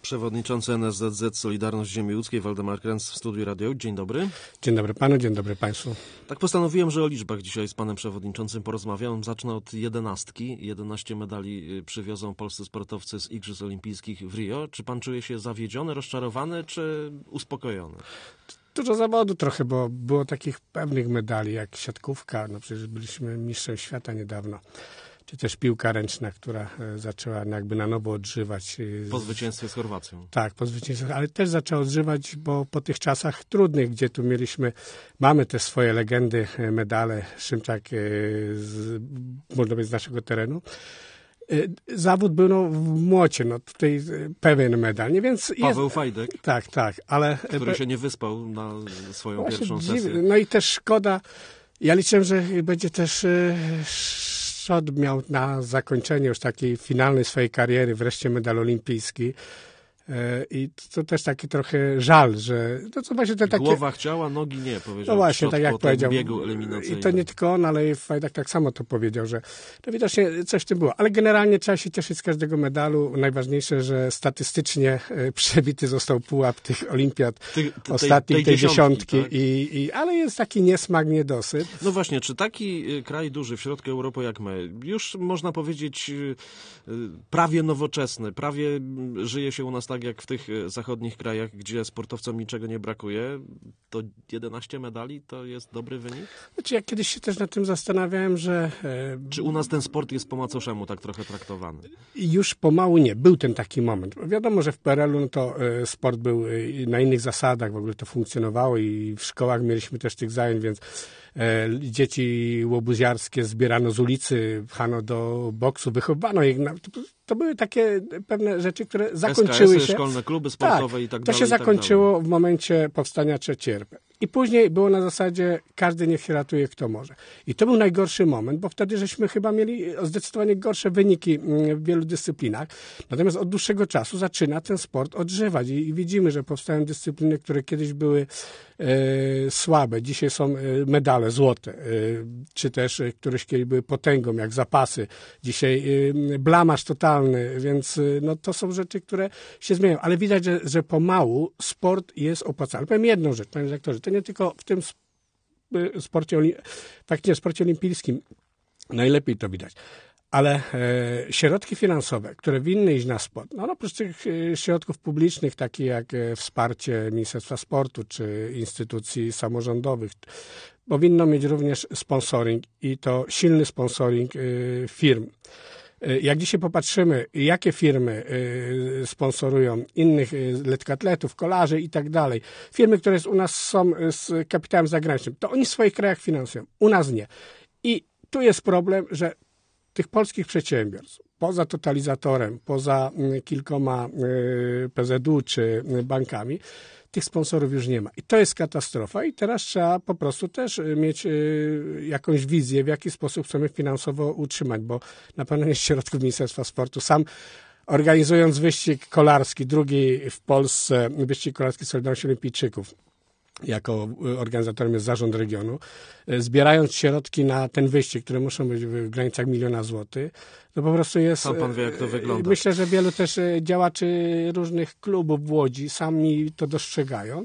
Przewodniczący NSZZ Solidarność Ziemi Łódzkiej Waldemar Kręc w studiu Radio. Dzień dobry. Dzień dobry panu, dzień dobry państwu. Tak postanowiłem, że o liczbach dzisiaj z panem przewodniczącym porozmawiam. Zacznę od 11. 11 medali przywiozą polscy sportowcy z Igrzysk Olimpijskich w Rio. Czy pan czuje się zawiedziony, rozczarowany, czy uspokojony? Dużo zawodu trochę, bo było takich pewnych medali jak siatkówka, no przecież byliśmy mistrzem świata niedawno. Czy też piłka ręczna, która zaczęła jakby na nowo odżywać. Po zwycięstwie z Chorwacją. Tak, po zwycięstwie, ale też zaczęła odżywać, bo po tych czasach trudnych, gdzie tu mamy te swoje legendy, medale, Szymczak, można powiedzieć, z naszego terenu. Zawód był w młocie, tutaj pewien medal. Nie, więc Paweł Fajdek. Tak, ale... Który się nie wyspał na swoją pierwszą sesję. No i też szkoda. Ja liczę, że będzie też Szot miał na zakończenie już takiej finalnej swojej kariery wreszcie medal olimpijski. I to też taki trochę żal, że to co właśnie takie... Głowa chciała, nogi nie, powiedział. No właśnie, tak jak powiedział. Biegu eliminacyjnym. I to nie tylko on, ale i Fajdak tak samo to powiedział, że to widocznie coś w tym było. Ale generalnie trzeba się cieszyć z każdego medalu. Najważniejsze, że statystycznie przebity został pułap tych olimpiad ostatnich, tej dziesiątki. Tak? Ale jest taki niesmak, niedosyt. No właśnie, czy taki kraj duży w środku Europy jak my, już można powiedzieć prawie nowoczesny, prawie żyje się u nas tak jak w tych zachodnich krajach, gdzie sportowcom niczego nie brakuje, to 11 medali to jest dobry wynik? Znaczy, ja kiedyś się też nad tym zastanawiałem, że... Czy u nas ten sport jest po macoszemu tak trochę traktowany? Już pomału nie. Był ten taki moment. Wiadomo, że w PRL-u to sport był na innych zasadach, w ogóle to funkcjonowało i w szkołach mieliśmy też tych zajęć, więc dzieci łobuziarskie zbierano z ulicy, pchano do boksu, wychowano ich. To były takie pewne rzeczy, które zakończyły się. Szkolne kluby sportowe i tak dalej. To się zakończyło w momencie powstania III RP. I później było na zasadzie każdy niech się ratuje kto może. I to był najgorszy moment, bo wtedy żeśmy chyba mieli zdecydowanie gorsze wyniki w wielu dyscyplinach. Natomiast od dłuższego czasu zaczyna ten sport odżywać i widzimy, że powstają dyscypliny, które kiedyś były słabe. Dzisiaj są medale złote, czy też któreś kiedyś były potęgą, jak zapasy. Dzisiaj blamaż totalny, więc to są rzeczy, które się zmieniają. Ale widać, że pomału sport jest opłacalny. Powiem jedną rzecz, panie redaktorze, to nie tylko w tym sporcie olimpijskim najlepiej to widać. Ale środki finansowe, które winny iść na sport, oprócz tych środków publicznych, takich jak wsparcie Ministerstwa Sportu czy instytucji samorządowych, powinno mieć również sponsoring i to silny sponsoring firm. Jak dzisiaj popatrzymy, jakie firmy sponsorują innych lekkoatletów, kolarzy i tak dalej, firmy, które u nas są z kapitałem zagranicznym, to oni w swoich krajach finansują, u nas nie. I tu jest problem, że tych polskich przedsiębiorstw, poza totalizatorem, poza kilkoma PZU czy bankami, tych sponsorów już nie ma. I to jest katastrofa i teraz trzeba po prostu też mieć jakąś wizję, w jaki sposób chcemy finansowo utrzymać, bo na pewno nie z środków Ministerstwa Sportu. Sam organizując wyścig kolarski, drugi w Polsce wyścig kolarski Solidarności Olimpijczyków, jako organizatorem jest zarząd regionu, zbierając środki na ten wyścig, które muszą być w granicach 1 000 000 złotych, to po prostu jest... Sam pan wie, jak to wygląda. Myślę, że wielu też działaczy różnych klubów w Łodzi sami to dostrzegają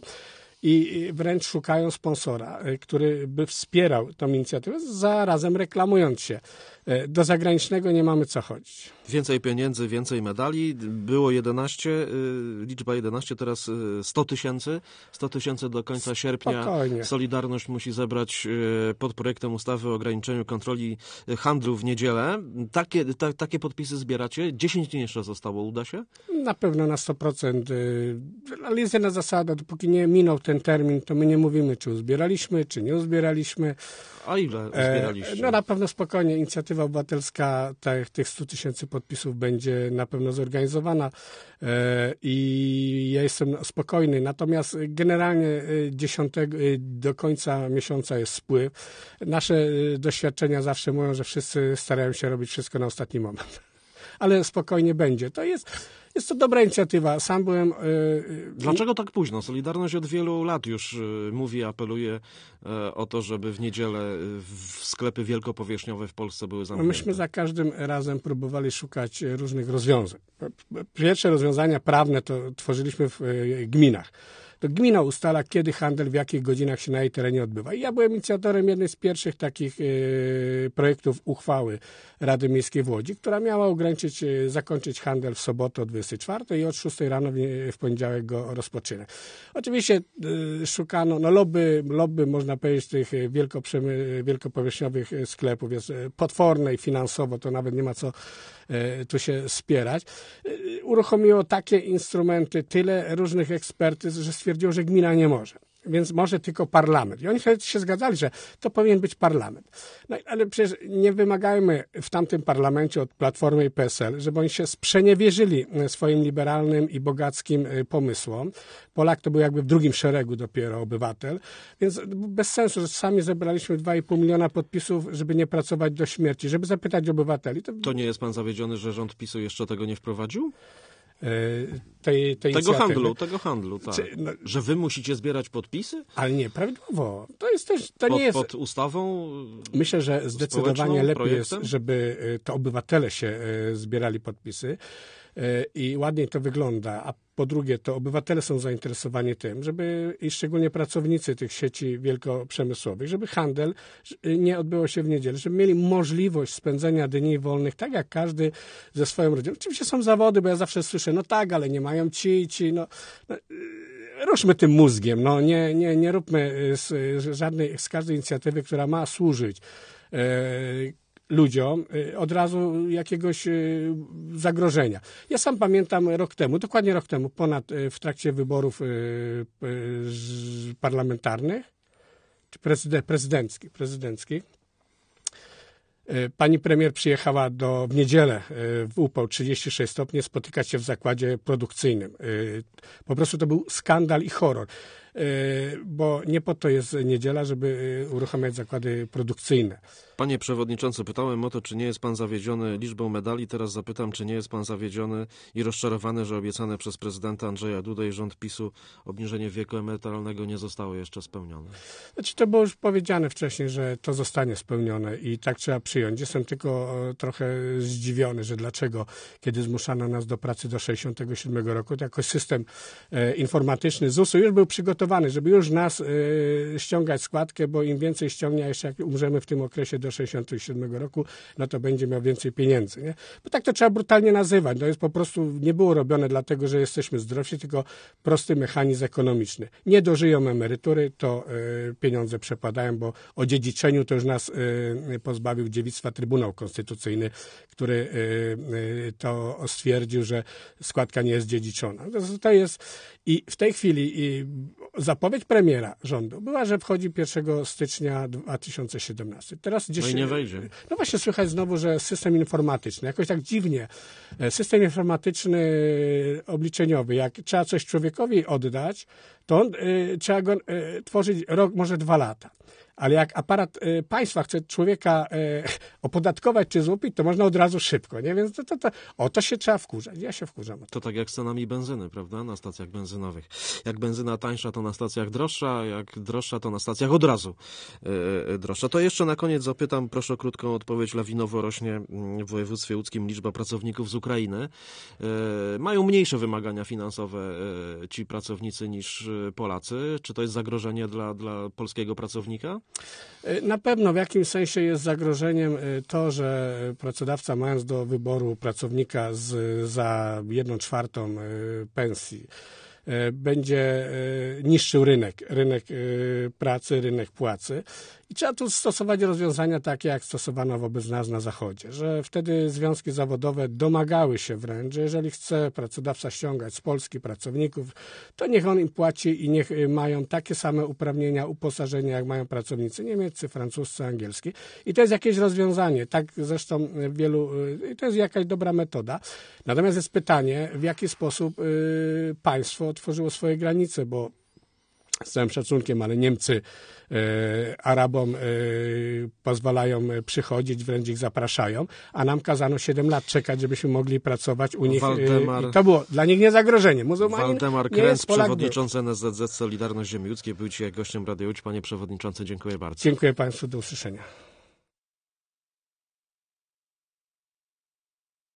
i wręcz szukają sponsora, który by wspierał tą inicjatywę, zarazem reklamując się. Do zagranicznego nie mamy co chodzić. Więcej pieniędzy, więcej medali. Było 11, liczba 11, teraz 100 000. 100 000 do końca sierpnia. Spokojnie. Solidarność musi zebrać pod projektem ustawy o ograniczeniu kontroli handlu w niedzielę. Takie podpisy zbieracie. 10 dni jeszcze zostało. Uda się? Na pewno na 100%. Ale jest jedna zasada. Dopóki nie minął ten termin, to my nie mówimy, czy uzbieraliśmy, czy nie uzbieraliśmy. A ile uzbieraliście? Na pewno spokojnie. Inicjatywa obywatelska tych 100 000 podpisów będzie na pewno zorganizowana i ja jestem spokojny. Natomiast generalnie 10 do końca miesiąca jest spływ. Nasze doświadczenia zawsze mówią, że wszyscy starają się robić wszystko na ostatni moment. Ale spokojnie będzie. To jest Jest to dobra inicjatywa. Sam byłem... Dlaczego tak późno? Solidarność od wielu lat już mówi, apeluje o to, żeby w niedzielę sklepy wielkopowierzchniowe w Polsce były zamknięte. Myśmy za każdym razem próbowali szukać różnych rozwiązań. Pierwsze rozwiązania prawne to tworzyliśmy w gminach. To gmina ustala, kiedy handel, w jakich godzinach się na jej terenie odbywa. I ja byłem inicjatorem jednej z pierwszych takich projektów uchwały Rady Miejskiej w Łodzi, która miała zakończyć handel w sobotę o 24 i od 6 rano w poniedziałek go rozpoczynać. Oczywiście szukano, lobby można powiedzieć, tych wielkopowierzchniowych sklepów jest potworne i finansowo to nawet nie ma co tu się spierać. Uruchomiło takie instrumenty, tyle różnych ekspertyz, że stwierdziło, że gmina nie może. Więc może tylko parlament. I oni się zgadzali, że to powinien być parlament. No, ale przecież nie wymagajmy w tamtym parlamencie od Platformy i PSL, żeby oni się sprzeniewierzyli swoim liberalnym i bogackim pomysłom. Polak to był jakby w drugim szeregu dopiero obywatel. Więc bez sensu, że sami zebraliśmy 2,5 miliona podpisów, żeby nie pracować do śmierci, żeby zapytać obywateli. To nie jest pan zawiedziony, że rząd PiS-u jeszcze tego nie wprowadził? Tego handlu, tak. Że wy musicie zbierać podpisy? Ale nie, prawidłowo. To jest też, pod ustawą. Myślę, że zdecydowanie lepiej jest, żeby to obywatele się zbierali podpisy i ładniej to wygląda. A po drugie, to obywatele są zainteresowani tym, żeby i szczególnie pracownicy tych sieci wielkoprzemysłowych, żeby handel nie odbyło się w niedzielę, żeby mieli możliwość spędzenia dni wolnych, tak jak każdy ze swoją rodziną. Oczywiście są zawody, bo ja zawsze słyszę, no tak, ale nie mają ci, ruszmy tym mózgiem, nie róbmy z każdej inicjatywy, która ma służyć ludziom od razu jakiegoś zagrożenia. Ja sam pamiętam dokładnie rok temu, w trakcie wyborów parlamentarnych, czy prezydenckich, pani premier przyjechała w niedzielę w upał 36 stopni spotykać się w zakładzie produkcyjnym. Po prostu to był skandal i horror, bo nie po to jest niedziela, żeby uruchamiać zakłady produkcyjne. Panie przewodniczący, pytałem o to, czy nie jest pan zawiedziony liczbą medali. Teraz zapytam, czy nie jest pan zawiedziony i rozczarowany, że obiecane przez prezydenta Andrzeja Dudę i rząd PiS-u obniżenie wieku emerytalnego nie zostało jeszcze spełnione. Znaczy, to było już powiedziane wcześniej, że to zostanie spełnione i tak trzeba przyjąć. Jestem tylko trochę zdziwiony, że dlaczego, kiedy zmuszano nas do pracy do 67 roku, to jakoś system informatyczny ZUS-u już był przygotowany, żeby już nas ściągać składkę, bo im więcej ściągnie, jeszcze jak umrzemy w tym okresie do 67 roku, no to będzie miał więcej pieniędzy. Nie? Bo tak to trzeba brutalnie nazywać. To jest po prostu, nie było robione dlatego, że jesteśmy zdrowsi, tylko prosty mechanizm ekonomiczny. Nie dożyją emerytury, to pieniądze przepadają, bo o dziedziczeniu to już nas pozbawił dziewictwa Trybunał Konstytucyjny, który to stwierdził, że składka nie jest dziedziczona. To jest i w tej chwili zapowiedź premiera rządu była, że wchodzi 1 stycznia 2017. Teraz gdzieś, nie wejdzie. No właśnie słychać znowu, że system informatyczny, jakoś tak dziwnie, system informatyczny obliczeniowy, jak trzeba coś człowiekowi oddać, to trzeba go tworzyć rok, może 2 lata. Ale jak aparat państwa chce człowieka opodatkować czy złupić, to można od razu szybko, nie? Więc to się trzeba wkurzać. Ja się wkurzam. To tak jak z cenami benzyny, prawda? Na stacjach benzynowych. Jak benzyna tańsza, to na stacjach droższa, jak droższa, to na stacjach od razu droższa. To jeszcze na koniec zapytam, proszę o krótką odpowiedź. Lawinowo rośnie w województwie łódzkim liczba pracowników z Ukrainy. Mają mniejsze wymagania finansowe ci pracownicy niż Polacy. Czy to jest zagrożenie dla polskiego pracownika? Na pewno w jakimś sensie jest zagrożeniem to, że pracodawca, mając do wyboru pracownika za 1/4 pensji, będzie niszczył rynek pracy, rynek płacy. I trzeba tu stosować rozwiązania takie, jak stosowano wobec nas na Zachodzie, że wtedy związki zawodowe domagały się wręcz, że jeżeli chce pracodawca ściągać z Polski pracowników, to niech on im płaci i niech mają takie same uprawnienia, uposażenia, jak mają pracownicy niemieccy, francuscy, angielski. I to jest jakieś rozwiązanie. Tak zresztą to jest jakaś dobra metoda. Natomiast jest pytanie, w jaki sposób państwo otworzyło swoje granice, bo z całym szacunkiem, ale Niemcy Arabom pozwalają przychodzić, wręcz ich zapraszają, a nam kazano 7 lat czekać, żebyśmy mogli pracować u nich. I to było dla nich nie zagrożenie. Muzułmanin Waldemar nie jest, Kręc, Polak przewodniczący NSZZ Solidarność Ziemi Ludzkiej, był dzisiaj gościem Radia Łódź. Panie przewodniczący, dziękuję bardzo. Dziękuję Państwu, do usłyszenia.